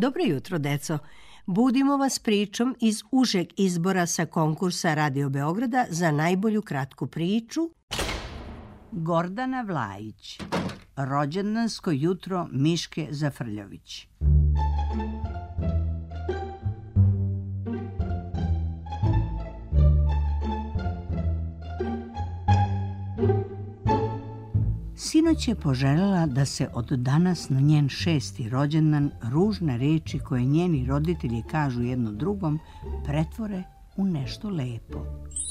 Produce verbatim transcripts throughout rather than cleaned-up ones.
Dobro jutro, deco. Budimo vas pričom iz užeg izbora sa konkursa Radio Beograda za najbolju kratku priču. Gordana Vlajić. Rođendansko jutro Miške Zafrljović. Sinoć je poželjela da se od danas na njen šesti rođendan ružne reči koje njeni roditelji kažu jedno drugom pretvore u nešto lepo.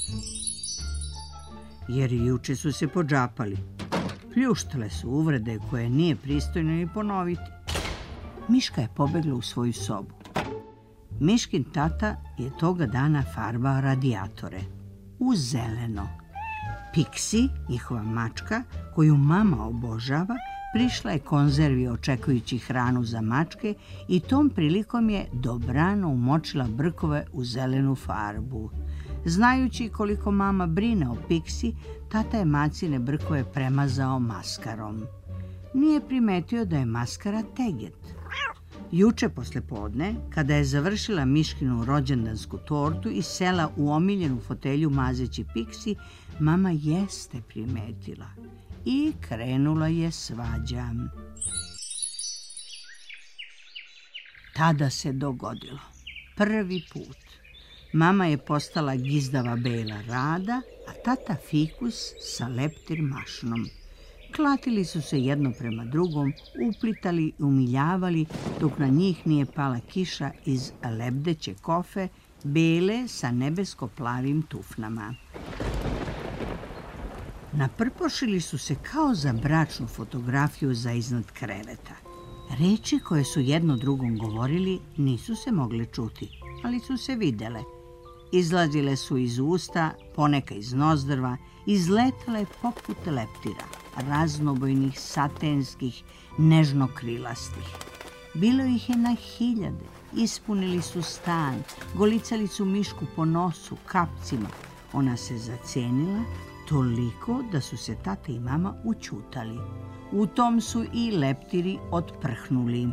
Jer juče su se podžapali. Pljuštale su uvrede koje nije pristojno ni ponoviti. Miška je pobegla u svoju sobu. Miškin tata je toga dana farbao radijatore u zeleno. Piksi, njihova mačka, koju mama obožava, prišla je konzervi očekujući hranu za mačke i tom prilikom je dobrano umočila brkove u zelenu farbu. Znajući koliko mama brine o Piksi, tata je macine brkove premazao maskarom. Nije primetio da je maskara teget. Juče poslepodne, kada je završila Miškinu rođendansku tortu i sela u omiljenu fotelju mazeći Piksi, mama jeste primetila i krenula je svađa. Tada se dogodilo. Prvi put. Mama je postala gizdava bela Rada, a tata fikus sa leptir mašnom. Klatili su se jedno prema drugom, uplitali i umiljavali dok na njih nije pala kiša iz lebdeće kofe, bele sa nebesko-plavim tufnama. Naprpošili su se kao za bračnu fotografiju za iznad kreveta. Reči koje su jedno drugom govorili nisu se mogle čuti, ali su se videle. Izlazile su iz usta, poneka iz nozdrva, izletale poput leptira, raznobojnih, satenskih, nežno-krilastih. Bilo ih je na hiljade, ispunili su stan, golicali su Mišku po nosu, kapcima. Ona se zacenila toliko da su se tata i mama učutali. U tom su i leptiri otprhnuli.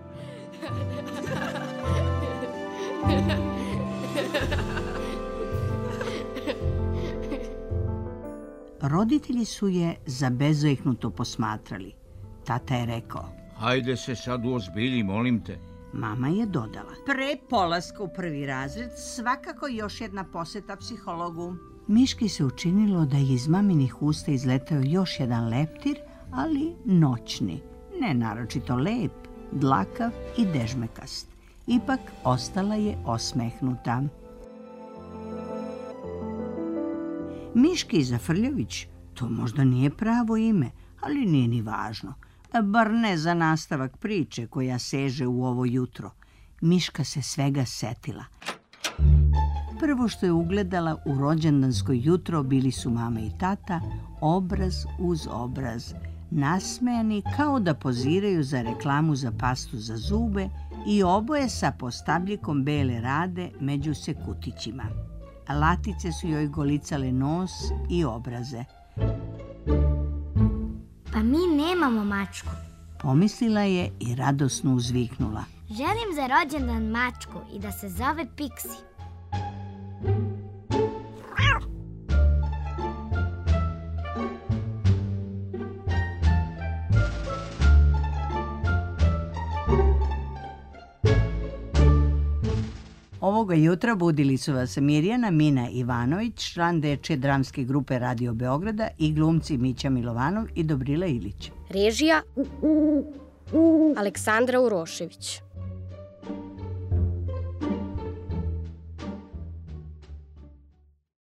Roditelji su je zabezeknuto posmatrali. Tata je rekao: Hajde se sad uozbilji, molim te. Mama je dodala: Pre polaska u prvi razred svakako još jedna poseta psihologu. Miški se učinilo da je iz maminih usta izletao još jedan leptir, ali noćni, ne naročito lep, dlakav i dežmekast. Ipak ostala je osmehnuta. Miški Zafrljović, to možda nije pravo ime, ali nije ni važno. Bar ne za nastavak priče koja seže u ovo jutro. Miška se svega setila. Prvo što je ugledala u rođendansko jutro bili su mama i tata, obraz uz obraz, nasmejani kao da poziraju za reklamu za pastu za zube i oboje sa postabljikom bele Rade među se kutićima. Latice su joj golicale nos i obraze. Pa mi nemamo mačku. Pomislila je i radosno uzviknula. Želim za rođendan mačku i da se zove Piksi. Ovoga jutra budili su vas Mirjana Mina Ivanović, član dečje dramske grupe Radio Beograda i glumci Mića Milovanov i Dobrila Ilić. Režija Aleksandra Urošević.